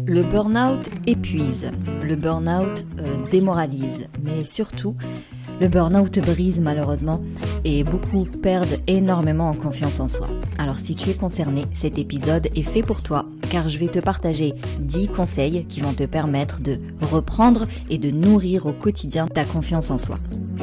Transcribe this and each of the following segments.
Le burn-out épuise, le burn-out démoralise, mais surtout, le burn-out brise malheureusement et beaucoup perdent énormément en confiance en soi. Alors si tu es concerné, cet épisode est fait pour toi car je vais te partager 10 conseils qui vont te permettre de reprendre et de nourrir au quotidien ta confiance en soi.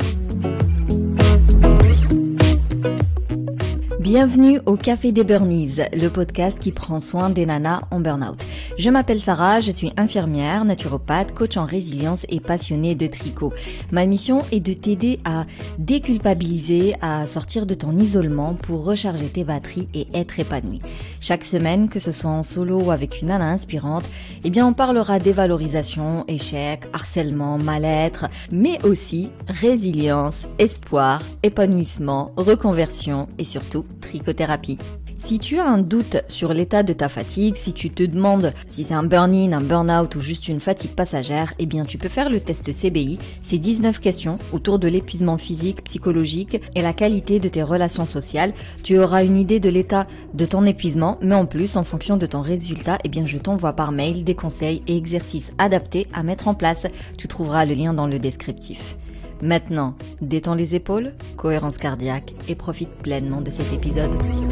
Bienvenue au Café des Burnies, le podcast qui prend soin des nanas en burn-out. Je m'appelle Sarah, je suis infirmière, naturopathe, coach en résilience et passionnée de tricot. Ma mission est de t'aider à déculpabiliser, à sortir de ton isolement pour recharger tes batteries et être épanouie. Chaque semaine, que ce soit en solo ou avec une nana inspirante, on parlera dévalorisation, échec, harcèlement, mal-être, mais aussi résilience, espoir, épanouissement, reconversion et surtout trichothérapie. Si tu as un doute sur l'état de ta fatigue, si tu te demandes si c'est un burn-in, un burn-out ou juste une fatigue passagère, tu peux faire le test CBI. C'est 19 questions autour de l'épuisement physique, psychologique et la qualité de tes relations sociales. Tu auras une idée de l'état de ton épuisement, mais en plus, en fonction de ton résultat, je t'envoie par mail des conseils et exercices adaptés à mettre en place. Tu trouveras le lien dans le descriptif. Maintenant, détends les épaules, cohérence cardiaque et profite pleinement de cet épisode.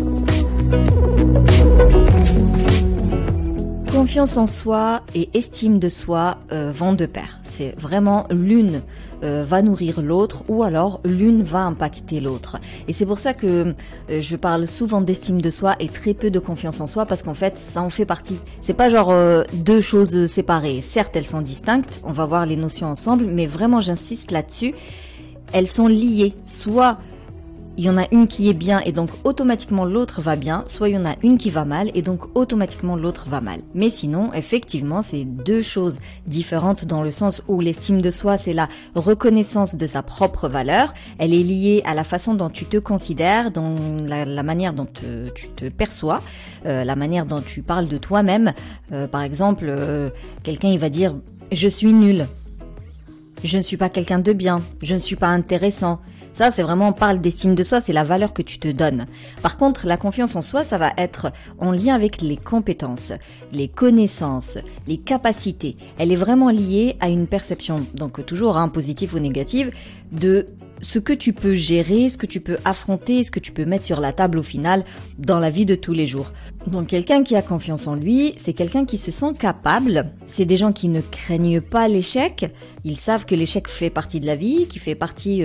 Confiance en soi et estime de soi vont de pair. C'est vraiment l'une va nourrir l'autre ou alors l'une va impacter l'autre. Et c'est pour ça que je parle souvent d'estime de soi et très peu de confiance en soi parce qu'en fait ça en fait partie. C'est pas genre deux choses séparées. Certes elles sont distinctes, on va voir les notions ensemble, mais vraiment j'insiste là-dessus. Elles sont liées. Soit il y en a une qui est bien et donc automatiquement l'autre va bien, soit il y en a une qui va mal et donc automatiquement l'autre va mal. Mais sinon, effectivement, c'est deux choses différentes dans le sens où l'estime de soi, c'est la reconnaissance de sa propre valeur. Elle est liée à la façon dont tu te considères, dans la manière dont tu te perçois, la manière dont tu parles de toi-même. Par exemple, quelqu'un il va dire « je suis nul »,« je ne suis pas quelqu'un de bien »,« je ne suis pas intéressant ». Ça, c'est vraiment, on parle d'estime de soi, c'est la valeur que tu te donnes. Par contre, la confiance en soi, ça va être en lien avec les compétences, les connaissances, les capacités. Elle est vraiment liée à une perception, donc toujours positive ou négative, de ce que tu peux gérer, ce que tu peux affronter, ce que tu peux mettre sur la table au final dans la vie de tous les jours. Donc quelqu'un qui a confiance en lui, c'est quelqu'un qui se sent capable. C'est des gens qui ne craignent pas l'échec. Ils savent que l'échec fait partie de la vie, qui fait partie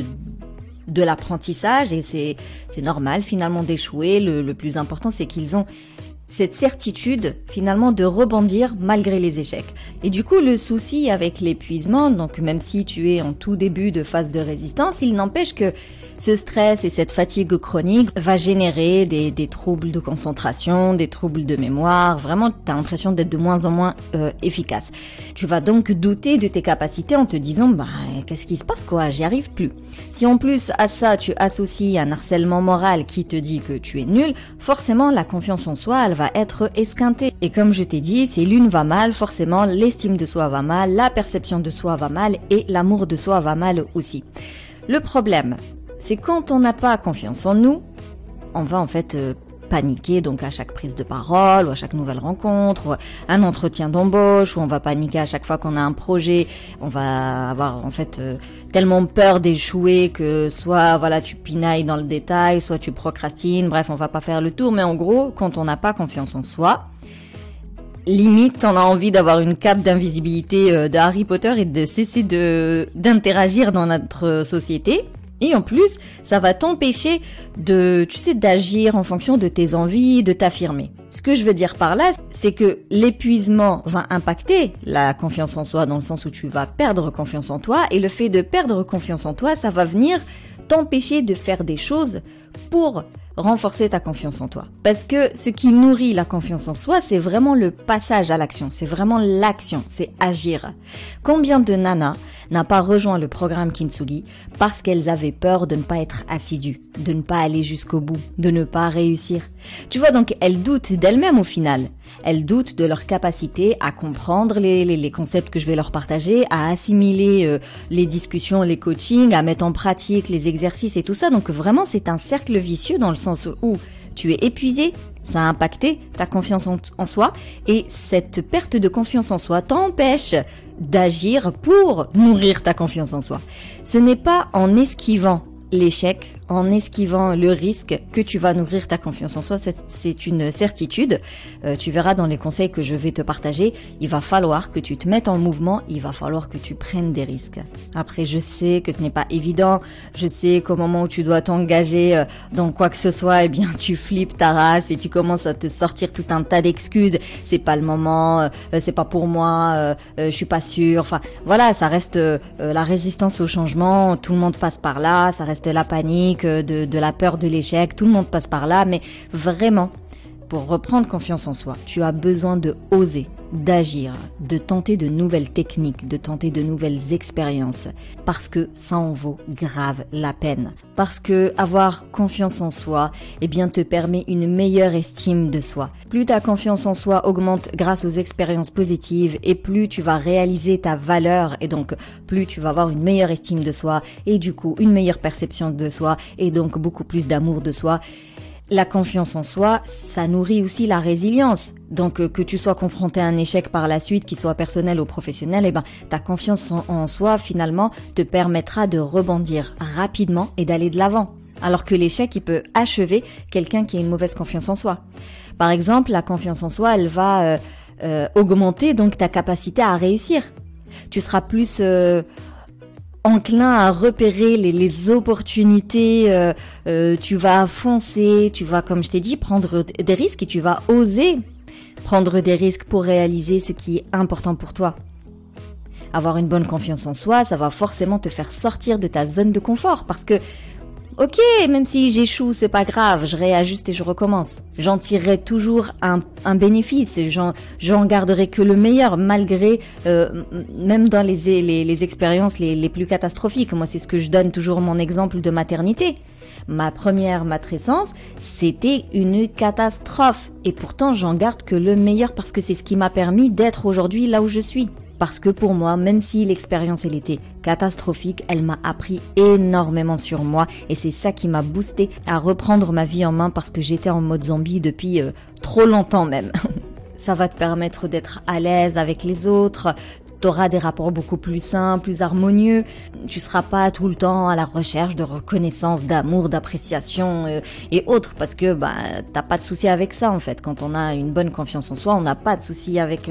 de l'apprentissage et c'est normal finalement d'échouer. Le plus important, c'est qu'ils ont cette certitude finalement de rebondir malgré les échecs. Et du coup, le souci avec l'épuisement, donc même si tu es en tout début de phase de résistance, il n'empêche que ce stress et cette fatigue chronique va générer des troubles de concentration, des troubles de mémoire. Vraiment, tu as l'impression d'être de moins en moins efficace. Tu vas donc douter de tes capacités en te disant qu'est-ce qui se passe quoi, j'y arrive plus. Si en plus à ça tu associes un harcèlement moral qui te dit que tu es nul, forcément la confiance en soi elle va être esquintée. Et comme je t'ai dit, si l'une va mal, forcément l'estime de soi va mal, la perception de soi va mal et l'amour de soi va mal aussi. Le problème, c'est quand on n'a pas confiance en nous, on va en fait paniquer donc à chaque prise de parole ou à chaque nouvelle rencontre, ou un entretien d'embauche, ou on va paniquer à chaque fois qu'on a un projet, on va avoir en fait tellement peur d'échouer que soit tu pinailles dans le détail, soit tu procrastines, bref on va pas faire le tour, mais en gros quand on n'a pas confiance en soi, limite on a envie d'avoir une cape d'invisibilité de Harry Potter et de cesser d'interagir dans notre société. Et en plus, ça va t'empêcher d'agir en fonction de tes envies, de t'affirmer. Ce que je veux dire par là, c'est que l'épuisement va impacter la confiance en soi dans le sens où tu vas perdre confiance en toi et le fait de perdre confiance en toi, ça va venir t'empêcher de faire des choses pour renforcer ta confiance en toi. Parce que ce qui nourrit la confiance en soi, c'est vraiment le passage à l'action. C'est vraiment l'action, c'est agir. Combien de nanas n'a pas rejoint le programme Kintsugi parce qu'elles avaient peur de ne pas être assidues, de ne pas aller jusqu'au bout, de ne pas réussir. Tu vois, donc elles doutent d'elles-mêmes au final. Elles doutent de leur capacité à comprendre les concepts que je vais leur partager, à assimiler les discussions, les coachings, à mettre en pratique les exercices et tout ça. Donc vraiment, c'est un cercle vicieux dans le sens où tu es épuisé, Ça a impacté ta confiance en soi et cette perte de confiance en soi t'empêche d'agir pour nourrir ta confiance en soi. Ce n'est pas en esquivant l'échec, en esquivant le risque que tu vas nourrir ta confiance en soi, c'est une certitude. Tu verras dans les conseils que je vais te partager, il va falloir que tu te mettes en mouvement, il va falloir que tu prennes des risques. Après, je sais que ce n'est pas évident, je sais qu'au moment où tu dois t'engager dans quoi que ce soit, eh bien tu flippes ta race et tu commences à te sortir tout un tas d'excuses. C'est pas le moment, c'est pas pour moi, je suis pas sûre. Enfin, voilà, ça reste la résistance au changement, tout le monde passe par là, ça reste la panique, de la peur de l'échec, tout le monde passe par là, mais vraiment, pour reprendre confiance en soi, tu as besoin de oser, d'agir, de tenter de nouvelles techniques, de tenter de nouvelles expériences, parce que ça en vaut grave la peine. Parce que avoir confiance en soi, eh bien, te permet une meilleure estime de soi. Plus ta confiance en soi augmente grâce aux expériences positives et plus tu vas réaliser ta valeur et donc plus tu vas avoir une meilleure estime de soi et du coup une meilleure perception de soi et donc beaucoup plus d'amour de soi. La confiance en soi, ça nourrit aussi la résilience. Donc que tu sois confronté à un échec par la suite, qu'il soit personnel ou professionnel, eh ben ta confiance en soi finalement te permettra de rebondir rapidement et d'aller de l'avant. Alors que l'échec, il peut achever quelqu'un qui a une mauvaise confiance en soi. Par exemple, la confiance en soi, elle va augmenter donc ta capacité à réussir. Tu seras plus enclin à repérer les opportunités, tu vas foncer, tu vas, comme je t'ai dit, prendre des risques et tu vas oser prendre des risques pour réaliser ce qui est important pour toi. Avoir une bonne confiance en soi, ça va forcément te faire sortir de ta zone de confort parce que ok, même si j'échoue, c'est pas grave, je réajuste et je recommence. J'en tirerai toujours un bénéfice, j'en garderai que le meilleur, malgré, même dans les expériences les plus catastrophiques. Moi, c'est ce que je donne toujours mon exemple de maternité. Ma première matrescence, c'était une catastrophe. Et pourtant, j'en garde que le meilleur parce que c'est ce qui m'a permis d'être aujourd'hui là où je suis. Parce que pour moi, même si l'expérience elle était catastrophique, elle m'a appris énormément sur moi et c'est ça qui m'a boosté à reprendre ma vie en main parce que j'étais en mode zombie depuis trop longtemps même. Ça va te permettre d'être à l'aise avec les autres, t'auras des rapports beaucoup plus sains, plus harmonieux, tu seras pas tout le temps à la recherche de reconnaissance, d'amour, d'appréciation et autres parce que t'as pas de souci avec ça en fait. Quand on a une bonne confiance en soi, on n'a pas de souci avec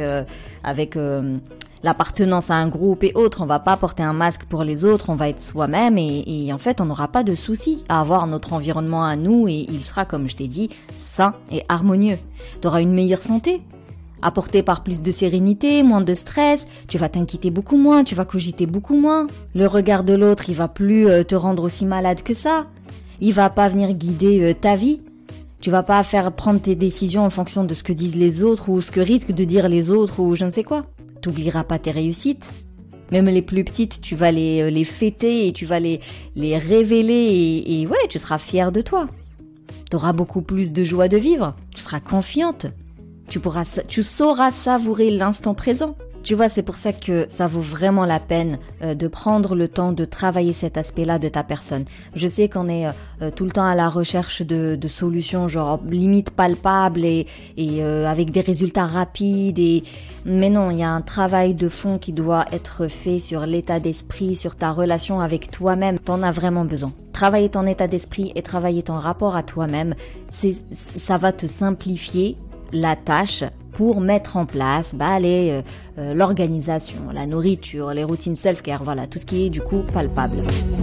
l'appartenance à un groupe et autres, on va pas porter un masque pour les autres, on va être soi-même et en fait on n'aura pas de souci à avoir notre environnement à nous et il sera, comme je t'ai dit, sain et harmonieux. Tu auras une meilleure santé, apportée par plus de sérénité, moins de stress, tu vas t'inquiéter beaucoup moins, tu vas cogiter beaucoup moins. Le regard de l'autre, il va plus te rendre aussi malade que ça, il va pas venir guider ta vie. Tu vas pas faire prendre tes décisions en fonction de ce que disent les autres ou ce que risquent de dire les autres ou je ne sais quoi. T'oublieras pas tes réussites. Même les plus petites, tu vas les fêter et tu vas les révéler et ouais, tu seras fière de toi. T'auras beaucoup plus de joie de vivre. Tu seras confiante. Tu sauras savourer l'instant présent. Tu vois, c'est pour ça que ça vaut vraiment la peine de prendre le temps de travailler cet aspect-là de ta personne. Je sais qu'on est tout le temps à la recherche de solutions genre limite palpables et avec des résultats rapides. Mais non, il y a un travail de fond qui doit être fait sur l'état d'esprit, sur ta relation avec toi-même. T'en as vraiment besoin. Travailler ton état d'esprit et travailler ton rapport à toi-même, ça va te simplifier la tâche pour mettre en place l'organisation, la nourriture, les routines self-care, voilà, tout ce qui est du coup palpable.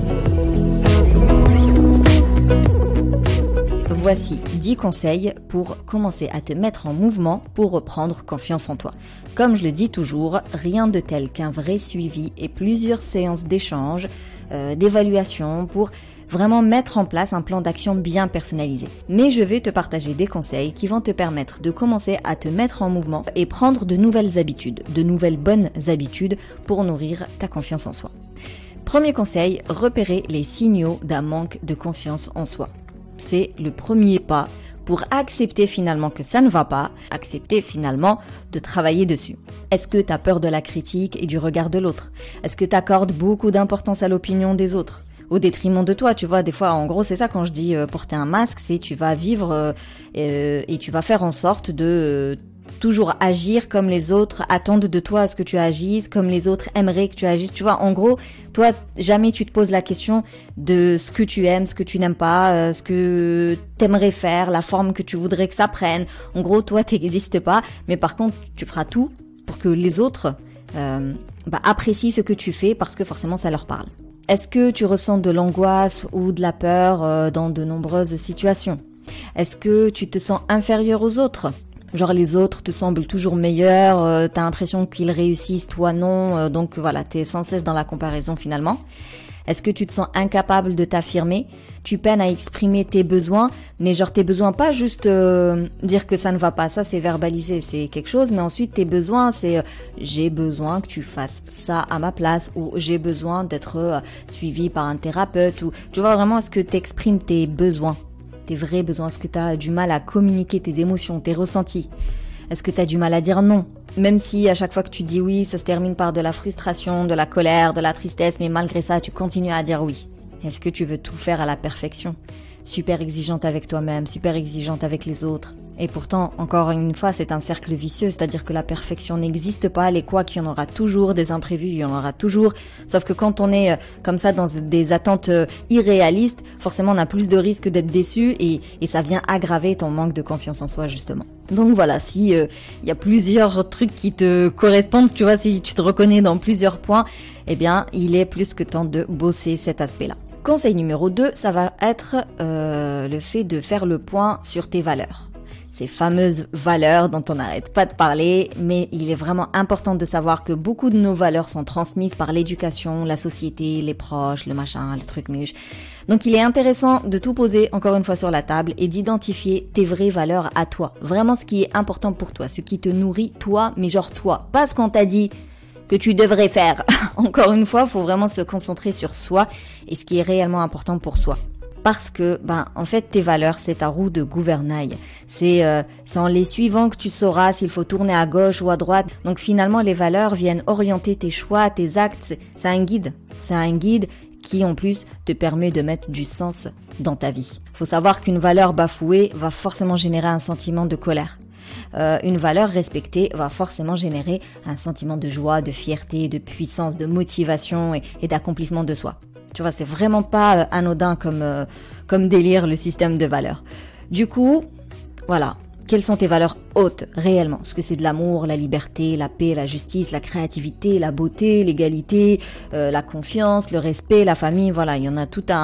Voici 10 conseils pour commencer à te mettre en mouvement pour reprendre confiance en toi. Comme je le dis toujours, rien de tel qu'un vrai suivi et plusieurs séances d'échange, d'évaluation pour vraiment mettre en place un plan d'action bien personnalisé. Mais je vais te partager des conseils qui vont te permettre de commencer à te mettre en mouvement et prendre de nouvelles habitudes, de nouvelles bonnes habitudes pour nourrir ta confiance en soi. Premier conseil, repérer les signaux d'un manque de confiance en soi. C'est le premier pas pour accepter finalement que ça ne va pas, accepter finalement de travailler dessus. Est-ce que tu as peur de la critique et du regard de l'autre? Est-ce que tu accordes beaucoup d'importance à l'opinion des autres? au détriment de toi, tu vois. Des fois, en gros, c'est ça quand je dis porter un masque, c'est tu vas vivre et tu vas faire en sorte de toujours agir comme les autres attendent de toi à ce que tu agisses, comme les autres aimeraient que tu agisses. Tu vois, en gros, toi, jamais tu te poses la question de ce que tu aimes, ce que tu n'aimes pas, ce que t'aimerais faire, la forme que tu voudrais que ça prenne. En gros, toi, t'existes pas, mais par contre, tu feras tout pour que les autres apprécient ce que tu fais parce que forcément, ça leur parle. Est-ce que tu ressens de l'angoisse ou de la peur dans de nombreuses situations? Est-ce que tu te sens inférieur aux autres? Genre les autres te semblent toujours meilleurs, t'as l'impression qu'ils réussissent, toi non, donc voilà, t'es sans cesse dans la comparaison finalement. Est-ce que tu te sens incapable de t'affirmer? Tu peines à exprimer tes besoins, mais genre tes besoins, pas juste dire que ça ne va pas, ça c'est verbaliser, c'est quelque chose, mais ensuite tes besoins, c'est j'ai besoin que tu fasses ça à ma place, ou j'ai besoin d'être suivi par un thérapeute, ou tu vois vraiment, est-ce que t'exprimes tes besoins? Tes vrais besoins, est-ce que tu as du mal à communiquer tes émotions, tes ressentis? Est-ce que tu as du mal à dire non? Même si à chaque fois que tu dis oui, ça se termine par de la frustration, de la colère, de la tristesse, mais malgré ça, tu continues à dire oui. Est-ce que tu veux tout faire à la perfection? Super exigeante avec toi-même, super exigeante avec les autres. Et pourtant, encore une fois, c'est un cercle vicieux, c'est-à-dire que la perfection n'existe pas, les couacs, il y en aura toujours, des imprévus, il y en aura toujours. Sauf que quand on est comme ça dans des attentes irréalistes, forcément on a plus de risques d'être déçu et ça vient aggraver ton manque de confiance en soi, justement. Donc voilà, si y a plusieurs trucs qui te correspondent, tu vois, si tu te reconnais dans plusieurs points, eh bien, il est plus que temps de bosser cet aspect-là. Conseil numéro 2, ça va être le fait de faire le point sur tes valeurs. Ces fameuses valeurs dont on n'arrête pas de parler, mais il est vraiment important de savoir que beaucoup de nos valeurs sont transmises par l'éducation, la société, les proches, le machin, le truc muche. Donc il est intéressant de tout poser encore une fois sur la table et d'identifier tes vraies valeurs à toi. Vraiment ce qui est important pour toi, ce qui te nourrit toi, mais genre toi. Pas ce qu'on t'a dit que tu devrais faire. Encore une fois, il faut vraiment se concentrer sur soi et ce qui est réellement important pour soi. Parce que, en fait, tes valeurs, c'est ta roue de gouvernail. C'est en les suivant que tu sauras s'il faut tourner à gauche ou à droite. Donc finalement, les valeurs viennent orienter tes choix, tes actes. C'est un guide. C'est un guide qui, en plus, te permet de mettre du sens dans ta vie. Faut savoir qu'une valeur bafouée va forcément générer un sentiment de colère. Une valeur respectée va forcément générer un sentiment de joie, de fierté, de puissance, de motivation et d'accomplissement de soi. Tu vois, c'est vraiment pas anodin comme délire le système de valeurs. Du coup, voilà. Quelles sont tes valeurs hautes réellement? Est-ce que c'est de l'amour, la liberté, la paix, la justice, la créativité, la beauté, l'égalité, la confiance, le respect, la famille? Voilà, il y en a toute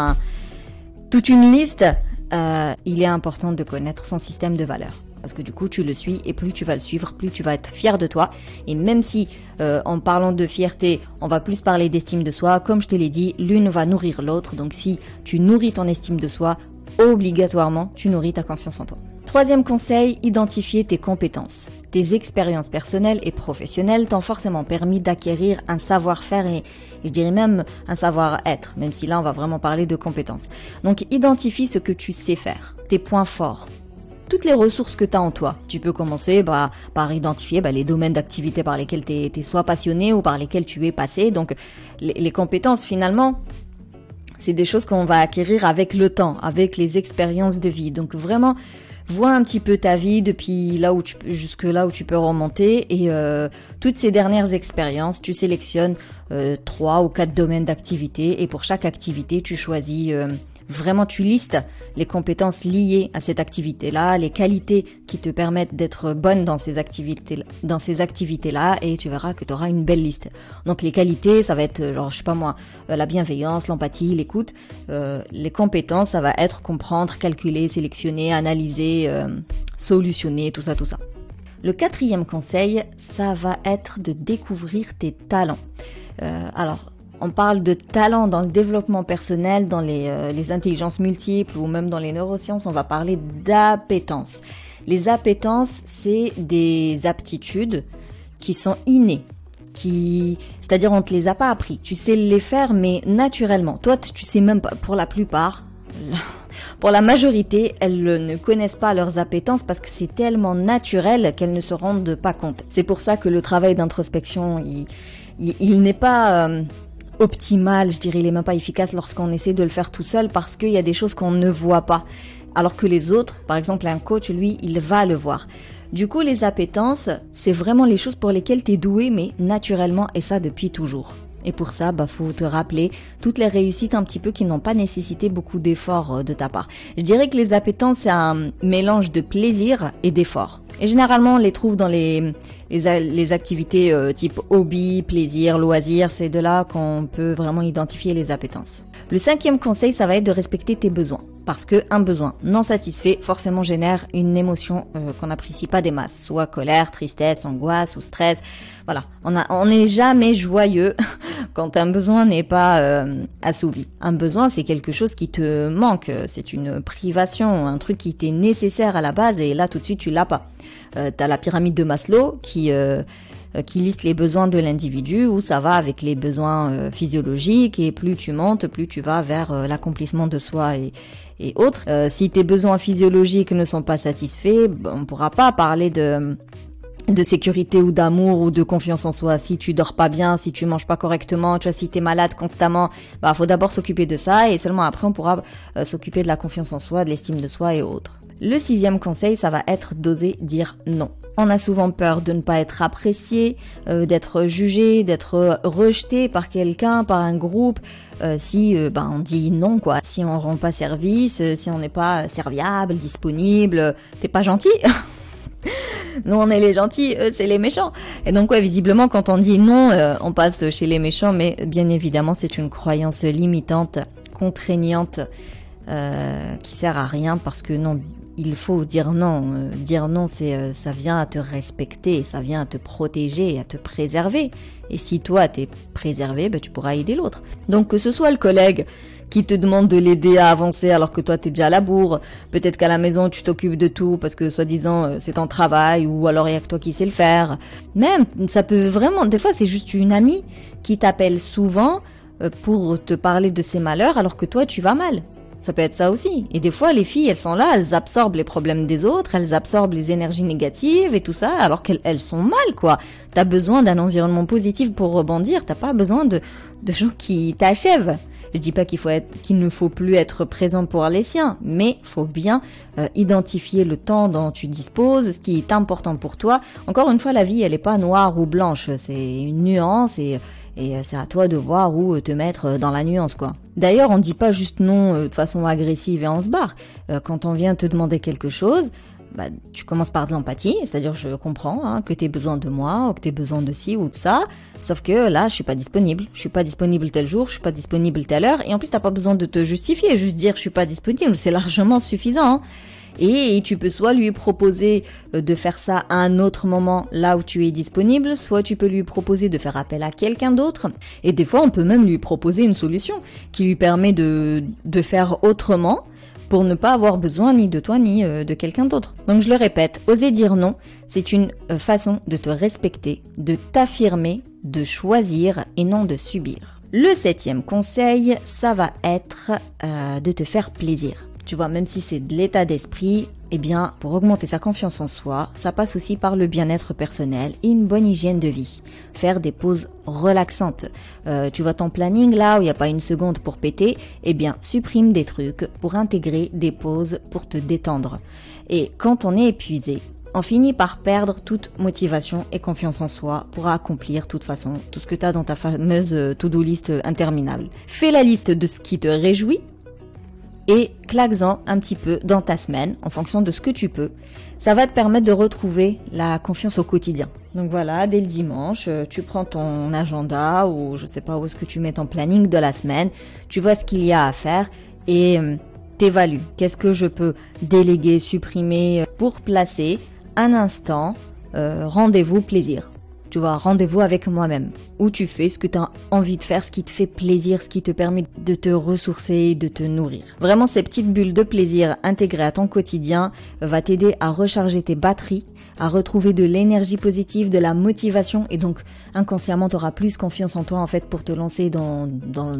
une liste. Il est important de connaître son système de valeurs. Parce que du coup, tu le suis et plus tu vas le suivre, plus tu vas être fier de toi. Et même si, en parlant de fierté, on va plus parler d'estime de soi, comme je te l'ai dit, l'une va nourrir l'autre. Donc si tu nourris ton estime de soi, obligatoirement, tu nourris ta confiance en toi. Troisième conseil, identifier tes compétences. Tes expériences personnelles et professionnelles t'ont forcément permis d'acquérir un savoir-faire et je dirais même un savoir-être, même si là, on va vraiment parler de compétences. Donc, identifie ce que tu sais faire, tes points forts. Toutes les ressources que tu as en toi. Tu peux commencer par identifier les domaines d'activité par lesquels tu es soit passionné ou par lesquels tu es passé. Donc, les compétences, finalement, c'est des choses qu'on va acquérir avec le temps, avec les expériences de vie. Donc, vraiment, vois un petit peu ta vie depuis jusque là où tu peux remonter et toutes ces dernières expériences, tu sélectionnes 3 ou 4 domaines d'activité et pour chaque activité, tu choisis... Vraiment, tu listes les compétences liées à cette activité-là, les qualités qui te permettent d'être bonne dans ces activités-là, et tu verras que tu auras une belle liste. Donc les qualités, ça va être genre, je sais pas moi, la bienveillance, l'empathie, l'écoute. Les compétences, ça va être comprendre, calculer, sélectionner, analyser, solutionner, tout ça. Le 4e conseil, ça va être de découvrir tes talents. On parle de talent dans le développement personnel, dans les intelligences multiples ou même dans les neurosciences, on va parler d'appétence. Les appétences, c'est des aptitudes qui sont innées, c'est-à-dire on te les a pas appris. Tu sais les faire, mais naturellement. Toi, tu sais même pas, pour la plupart, pour la majorité, elles ne connaissent pas leurs appétences parce que c'est tellement naturel qu'elles ne se rendent pas compte. C'est pour ça que le travail d'introspection, il n'est pas... optimal, je dirais, il est même pas efficace lorsqu'on essaie de le faire tout seul parce qu'il y a des choses qu'on ne voit pas. Alors que les autres, par exemple un coach, lui, il va le voir. Du coup, les appétences, c'est vraiment les choses pour lesquelles tu es doué, mais naturellement, et ça depuis toujours. Et pour ça, faut te rappeler toutes les réussites un petit peu qui n'ont pas nécessité beaucoup d'efforts de ta part. Je dirais que les appétences, c'est un mélange de plaisir et d'effort. Et généralement, on les trouve dans les activités type hobby, plaisir, loisir. C'est de là qu'on peut vraiment identifier les appétences. Le 5e conseil, ça va être de respecter tes besoins. Parce que un besoin non satisfait forcément génère une émotion qu'on n'apprécie pas des masses. Soit colère, tristesse, angoisse ou stress. Voilà, on n'est jamais joyeux quand un besoin n'est pas assouvi. Un besoin, c'est quelque chose qui te manque. C'est une privation, un truc qui t'est nécessaire à la base et là tout de suite tu l'as pas. T'as la pyramide de Maslow qui liste les besoins de l'individu où ça va avec les besoins physiologiques et plus tu montes, plus tu vas vers l'accomplissement de soi et autres. Si tes besoins physiologiques ne sont pas satisfaits, on pourra pas parler de sécurité ou d'amour ou de confiance en soi. Si tu dors pas bien, si tu manges pas correctement, tu vois, si t'es malade constamment, faut d'abord s'occuper de ça et seulement après on pourra s'occuper de la confiance en soi, de l'estime de soi et autres. Le 6e conseil, ça va être d'oser dire non. On a souvent peur de ne pas être apprécié, d'être jugé, d'être rejeté par quelqu'un, par un groupe, si on dit non quoi, si on rend pas service, si on n'est pas serviable, disponible, t'es pas gentil. Nous on est les gentils, eux c'est les méchants. Et donc visiblement quand on dit non, on passe chez les méchants, mais bien évidemment c'est une croyance limitante, contraignante, qui sert à rien parce que non, il faut dire non. Dire non, ça vient à te respecter, ça vient à te protéger, à te préserver. Et si toi t'es préservé, tu pourras aider l'autre. Donc que ce soit le collègue qui te demande de l'aider à avancer alors que toi t'es déjà à la bourre, peut-être qu'à la maison tu t'occupes de tout parce que soi-disant c'est ton travail ou alors il y a que toi qui sais le faire. Même, ça peut vraiment, des fois c'est juste une amie qui t'appelle souvent pour te parler de ses malheurs alors que toi tu vas mal. Ça peut être ça aussi. Et des fois, les filles, elles sont là, elles absorbent les problèmes des autres, elles absorbent les énergies négatives et tout ça, alors qu'elles sont mal, quoi. T'as besoin d'un environnement positif pour rebondir, t'as pas besoin de gens qui t'achèvent. Je dis pas qu'il ne faut plus être présent pour les siens, mais faut bien identifier le temps dont tu disposes, ce qui est important pour toi. Encore une fois, la vie, elle est pas noire ou blanche, c'est une nuance et c'est à toi de voir où te mettre dans la nuance, quoi. D'ailleurs, on dit pas juste non de façon agressive et on se barre. Quand on vient te demander quelque chose, tu commences par de l'empathie, c'est-à-dire je comprends que tu aies besoin de moi, ou que tu aies besoin de ci ou de ça, sauf que là, je suis pas disponible tel jour, je suis pas disponible telle heure, et en plus, t'as pas besoin de te justifier, juste dire je suis pas disponible, c'est largement suffisant. Et tu peux soit lui proposer de faire ça à un autre moment là où tu es disponible, soit tu peux lui proposer de faire appel à quelqu'un d'autre. Et des fois, on peut même lui proposer une solution qui lui permet de faire autrement pour ne pas avoir besoin ni de toi ni de quelqu'un d'autre. Donc je le répète, oser dire non, c'est une façon de te respecter, de t'affirmer, de choisir et non de subir. Le 7e conseil, ça va être de te faire plaisir. Tu vois, même si c'est de l'état d'esprit, pour augmenter sa confiance en soi, ça passe aussi par le bien-être personnel et une bonne hygiène de vie. Faire des pauses relaxantes. Tu vois ton planning là où il n'y a pas une seconde pour péter, supprime des trucs pour intégrer des pauses pour te détendre. Et quand on est épuisé, on finit par perdre toute motivation et confiance en soi pour accomplir de toute façon tout ce que tu as dans ta fameuse to-do list interminable. Fais la liste de ce qui te réjouit et claque-en un petit peu dans ta semaine en fonction de ce que tu peux. Ça va te permettre de retrouver la confiance au quotidien. Donc voilà, dès le dimanche, tu prends ton agenda ou je sais pas où est-ce que tu mets ton planning de la semaine, tu vois ce qu'il y a à faire et t'évalues. Qu'est-ce que je peux déléguer, supprimer pour placer un instant rendez-vous plaisir. Tu vois, rendez-vous avec moi-même, où tu fais ce que tu as envie de faire, ce qui te fait plaisir, ce qui te permet de te ressourcer, de te nourrir. Vraiment, ces petites bulles de plaisir intégrées à ton quotidien va t'aider à recharger tes batteries, à retrouver de l'énergie positive, de la motivation et donc inconsciemment, tu auras plus confiance en toi en fait pour te lancer dans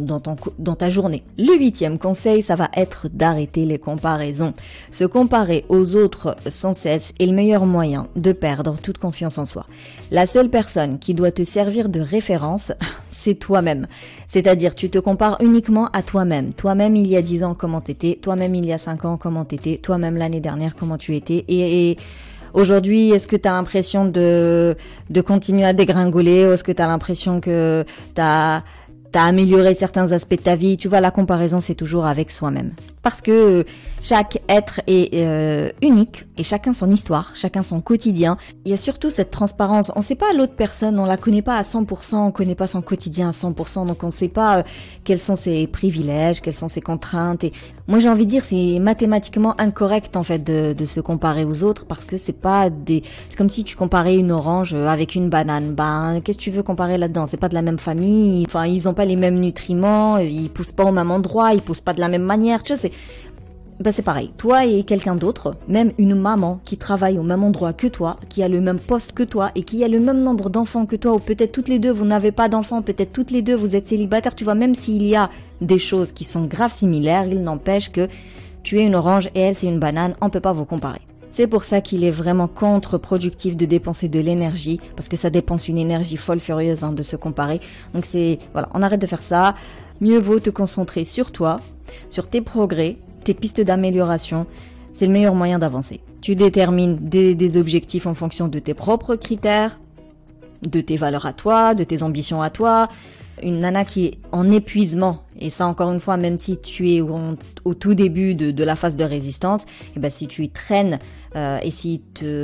ta journée. Le 8e conseil, ça va être d'arrêter les comparaisons. Se comparer aux autres sans cesse est le meilleur moyen de perdre toute confiance en soi. La seule personne qui doit te servir de référence, c'est toi-même. C'est-à-dire, tu te compares uniquement à toi-même. Toi-même, il y a 10 ans, comment t'étais. Toi-même, il y a 5 ans, comment t'étais. Toi-même, l'année dernière, comment tu étais. Et aujourd'hui, est-ce que tu as l'impression de continuer à dégringoler, ou est-ce que tu as l'impression que t'as amélioré certains aspects de ta vie? Tu vois, la comparaison, c'est toujours avec soi-même. Parce que chaque être est unique et chacun son histoire, chacun son quotidien. Il y a surtout cette transparence. On ne sait pas l'autre personne, on la connaît pas à 100%, on connaît pas son quotidien à 100%, donc on ne sait pas quels sont ses privilèges, quelles sont ses contraintes. Et moi, j'ai envie de dire, c'est mathématiquement incorrect en fait de se comparer aux autres parce que c'est comme si tu comparais une orange avec une banane. Ben, qu'est-ce que tu veux comparer là-dedans? C'est pas de la même famille. Enfin, ils ont pas les mêmes nutriments, ils poussent pas au même endroit, ils poussent pas de la même manière. Tu vois, c'est pareil. Toi et quelqu'un d'autre, même une maman qui travaille au même endroit que toi, qui a le même poste que toi et qui a le même nombre d'enfants que toi, ou peut-être toutes les deux vous n'avez pas d'enfants, peut-être toutes les deux vous êtes célibataires, tu vois, même s'il y a des choses qui sont grave similaires, il n'empêche que tu es une orange et elle c'est une banane, on peut pas vous comparer. C'est pour ça qu'il est vraiment contre-productif de dépenser de l'énergie, parce que ça dépense une énergie folle furieuse de se comparer. Donc voilà, on arrête de faire ça. Mieux vaut te concentrer sur toi, sur tes progrès, tes pistes d'amélioration. C'est le meilleur moyen d'avancer. Tu détermines des objectifs en fonction de tes propres critères, de tes valeurs à toi, de tes ambitions à toi. Une nana qui est en épuisement, et ça encore une fois, même si tu es au tout début de la phase de résistance, et ben si tu y traînes et si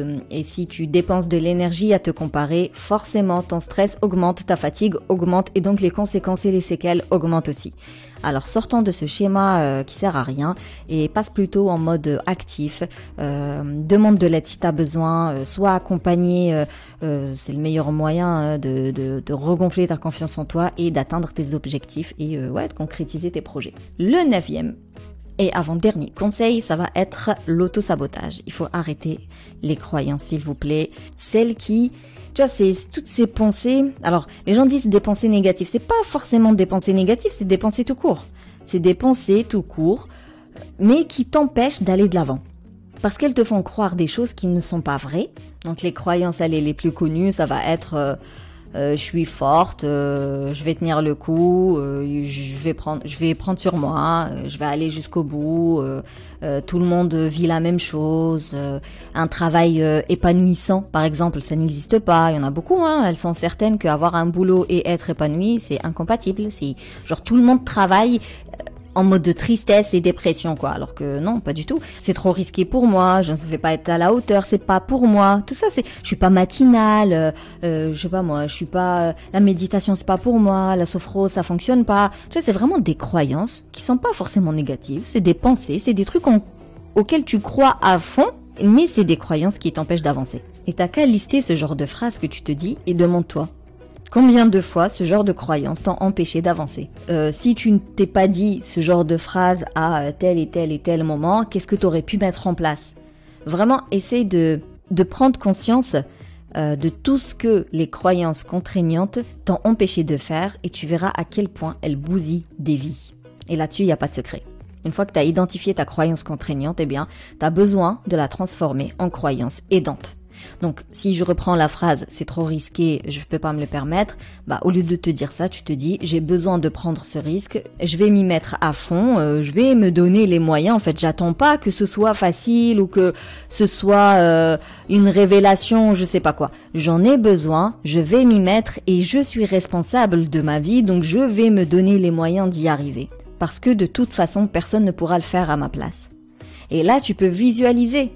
tu dépenses de l'énergie à te comparer, forcément ton stress augmente, ta fatigue augmente et donc les conséquences et les séquelles augmentent aussi. Alors sortons de ce schéma qui sert à rien et passe plutôt en mode actif. Demande de l'aide si tu as besoin, sois accompagné, c'est le meilleur moyen de regonfler ta confiance en toi et d'atteindre tes objectifs et de concrétiser tes projets. Le 9e et avant-dernier conseil, ça va être l'auto-sabotage. Il faut arrêter les croyances, s'il vous plaît. Celles qui... Tu vois, c'est toutes ces pensées... Alors, les gens disent des pensées négatives. C'est pas forcément des pensées négatives, c'est des pensées tout court. C'est des pensées tout court, mais qui t'empêchent d'aller de l'avant. Parce qu'elles te font croire des choses qui ne sont pas vraies. Donc, les croyances, les plus connues, ça va être... je suis forte, je vais tenir le coup, je vais prendre sur moi, je vais aller jusqu'au bout, tout le monde vit la même chose, un travail épanouissant par exemple, ça n'existe pas, il y en a beaucoup, elles sont certaines qu'avoir un boulot et être épanoui, c'est incompatible, c'est genre tout le monde travaille en mode de tristesse et dépression, quoi. Alors que non, pas du tout. C'est trop risqué pour moi, je ne vais pas être à la hauteur, c'est pas pour moi. Tout ça, je suis pas matinale, je sais pas moi, je suis pas, la méditation c'est pas pour moi, la sophro ça fonctionne pas. Tu sais, c'est vraiment des croyances qui sont pas forcément négatives, c'est des pensées, c'est des trucs auxquels tu crois à fond, mais c'est des croyances qui t'empêchent d'avancer. Et t'as qu'à lister ce genre de phrases que tu te dis et demande-toi. Combien de fois ce genre de croyances t'ont empêché d'avancer? Si tu ne t'es pas dit ce genre de phrase à tel et tel et tel moment, qu'est-ce que tu aurais pu mettre en place? Vraiment, essaye de prendre conscience de tout ce que les croyances contraignantes t'ont empêché de faire et tu verras à quel point elles bousillent des vies. Et là-dessus, il n'y a pas de secret. Une fois que tu as identifié ta croyance contraignante, eh bien, tu as besoin de la transformer en croyance aidante. Donc, si je reprends la phrase « c'est trop risqué, je peux pas me le permettre », au lieu de te dire ça, tu te dis « j'ai besoin de prendre ce risque, je vais m'y mettre à fond, je vais me donner les moyens. En fait, j'attends pas que ce soit facile ou que ce soit une révélation, je sais pas quoi. J'en ai besoin, je vais m'y mettre et je suis responsable de ma vie, donc je vais me donner les moyens d'y arriver. Parce que de toute façon, personne ne pourra le faire à ma place. » Et là, tu peux visualiser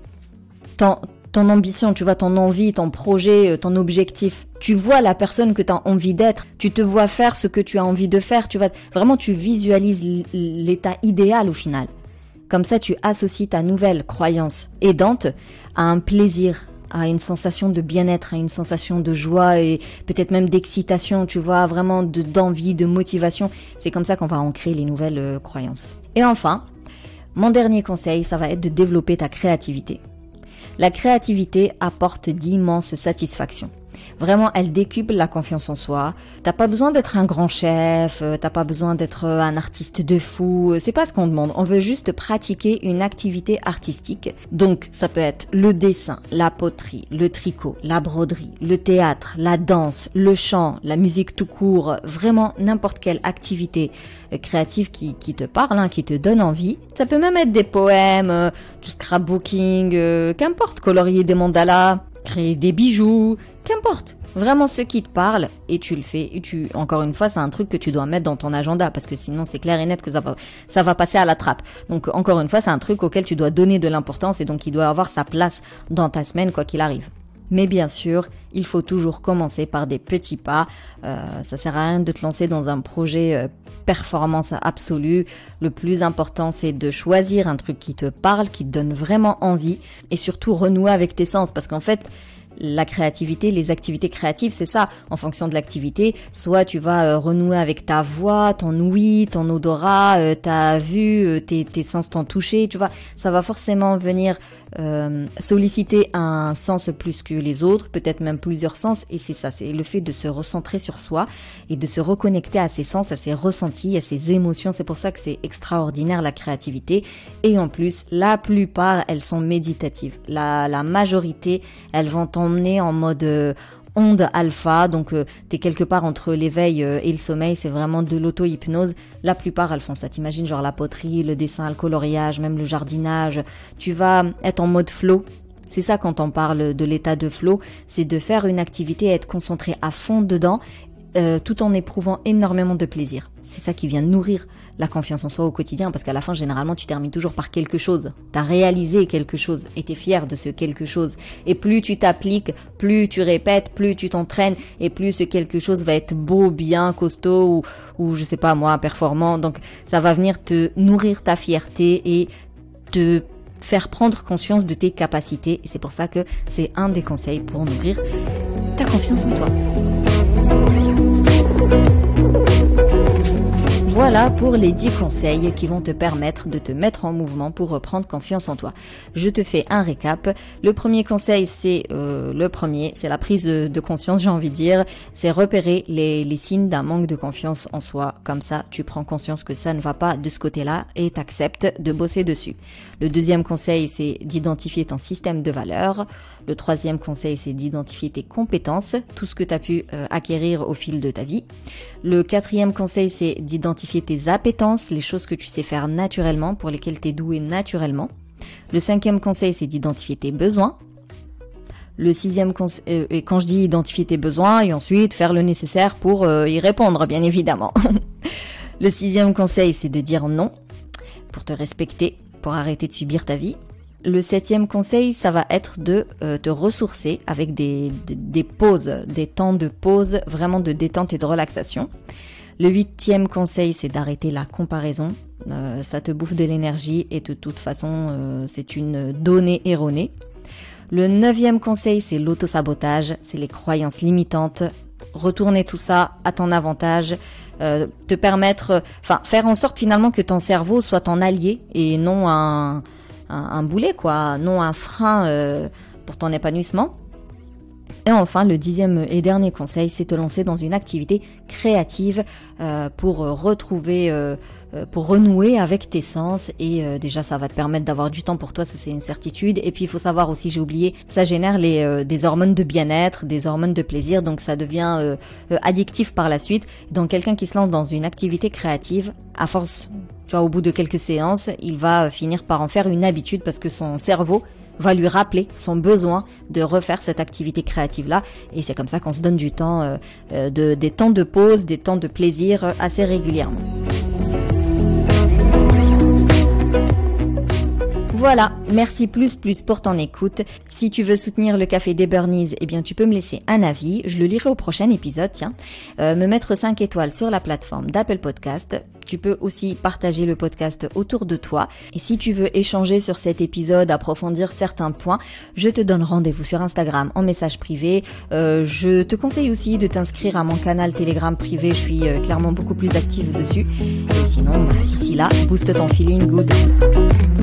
ton ambition, tu vois, ton envie, ton projet, ton objectif. Tu vois la personne que tu as envie d'être. Tu te vois faire ce que tu as envie de faire. Tu visualises l'état idéal au final. Comme ça, tu associes ta nouvelle croyance aidante à un plaisir, à une sensation de bien-être, à une sensation de joie et peut-être même d'excitation, tu vois, vraiment d'envie, de motivation. C'est comme ça qu'on va ancrer les nouvelles croyances. Et enfin, mon dernier conseil, ça va être de développer ta créativité. La créativité apporte d'immenses satisfactions. Vraiment, elle décuple la confiance en soi. T'as pas besoin d'être un grand chef, t'as pas besoin d'être un artiste de fou, c'est pas ce qu'on demande. On veut juste pratiquer une activité artistique. Donc, ça peut être le dessin, la poterie, le tricot, la broderie, le théâtre, la danse, le chant, la musique tout court, vraiment n'importe quelle activité créative qui te parle, qui te donne envie. Ça peut même être des poèmes, du scrapbooking, qu'importe, colorier des mandalas, créer des bijoux, qu'importe. Vraiment ce qui te parle et tu le fais. Et encore une fois, c'est un truc que tu dois mettre dans ton agenda parce que sinon c'est clair et net que ça va passer à la trappe. Donc encore une fois, c'est un truc auquel tu dois donner de l'importance et donc il doit avoir sa place dans ta semaine quoi qu'il arrive. Mais bien sûr, il faut toujours commencer par des petits pas. Ça sert à rien de te lancer dans un projet performance absolue. Le plus important, c'est de choisir un truc qui te parle, qui te donne vraiment envie et surtout renouer avec tes sens parce qu'en fait, la créativité, les activités créatives, c'est ça. En fonction de l'activité, soit tu vas renouer avec ta voix, ton ouïe, ton odorat, ta vue, tes sens, ton toucher, tu vois. Ça va forcément venir solliciter un sens plus que les autres, peut-être même plusieurs sens. Et c'est ça, c'est le fait de se recentrer sur soi et de se reconnecter à ses sens, à ses ressentis, à ses émotions. C'est pour ça que c'est extraordinaire la créativité. Et en plus, la plupart, elles sont méditatives. La majorité, elles vont t'emmener en mode onde alpha, donc t'es quelque part entre l'éveil et le sommeil, c'est vraiment de l'auto-hypnose. La plupart elles font ça, t'imagines genre la poterie, le dessin, le coloriage, même le jardinage, tu vas être en mode flow. C'est ça quand on parle de l'état de flow, c'est de faire une activité et être concentré à fond dedans, tout en éprouvant énormément de plaisir. C'est ça qui vient nourrir la confiance en soi au quotidien, parce qu'à la fin, généralement, tu termines toujours par quelque chose. T'as réalisé quelque chose et t'es fier de ce quelque chose. Et plus tu t'appliques, plus tu répètes, plus tu t'entraînes, et plus ce quelque chose va être beau, bien, costaud, ou je sais pas moi, performant. Donc, ça va venir te nourrir ta fierté et te faire prendre conscience de tes capacités. Et c'est pour ça que c'est un des conseils pour nourrir ta confiance en toi. Voilà pour les 10 conseils qui vont te permettre de te mettre en mouvement pour reprendre confiance en toi. Je te fais un récap. Le premier conseil, c'est la prise de conscience, j'ai envie de dire. C'est repérer les signes d'un manque de confiance en soi. Comme ça, tu prends conscience que ça ne va pas de ce côté-là et t'acceptes de bosser dessus. Le deuxième conseil, c'est d'identifier ton système de valeurs. Le troisième conseil, c'est d'identifier tes compétences, tout ce que tu as pu acquérir au fil de ta vie. Le quatrième conseil, c'est d'identifier tes appétences, les choses que tu sais faire naturellement, pour lesquelles tu es doué naturellement. Le cinquième conseil, c'est d'identifier tes besoins. Le sixième conseil, et quand je dis identifier tes besoins, et ensuite faire le nécessaire pour y répondre, bien évidemment. Le sixième conseil, c'est de dire non, pour te respecter, pour arrêter de subir ta vie. Le septième conseil, ça va être de te ressourcer avec des pauses, des temps de pause, vraiment de détente et de relaxation. Le huitième conseil, c'est d'arrêter la comparaison. Ça te bouffe de l'énergie et de toute façon, c'est une donnée erronée. Le neuvième conseil, c'est l'autosabotage, c'est les croyances limitantes. Retourner tout ça à ton avantage, te permettre, faire en sorte finalement que ton cerveau soit ton allié et non un boulet, quoi, non un frein pour ton épanouissement. Et enfin, le 10e et dernier conseil, c'est te lancer dans une activité créative pour renouer avec tes sens. Et déjà, ça va te permettre d'avoir du temps pour toi, ça c'est une certitude. Et puis, il faut savoir aussi, j'ai oublié, ça génère des hormones de bien-être, des hormones de plaisir, donc ça devient addictif par la suite. Donc, quelqu'un qui se lance dans une activité créative, à force, tu vois, au bout de quelques séances, il va finir par en faire une habitude parce que son cerveau va lui rappeler son besoin de refaire cette activité créative-là. Et c'est comme ça qu'on se donne du temps, des temps de pause, des temps de plaisir assez régulièrement. Voilà, merci plus pour ton écoute. Si tu veux soutenir le Café des Burnies, eh bien tu peux me laisser un avis, je le lirai au prochain épisode, tiens. Me mettre 5 étoiles sur la plateforme d'Apple Podcast. Tu peux aussi partager le podcast autour de toi. Et si tu veux échanger sur cet épisode, approfondir certains points, je te donne rendez-vous sur Instagram en message privé. Je te conseille aussi de t'inscrire à mon canal Telegram privé, je suis clairement beaucoup plus active dessus. Et sinon, d'ici là, booste ton feeling good.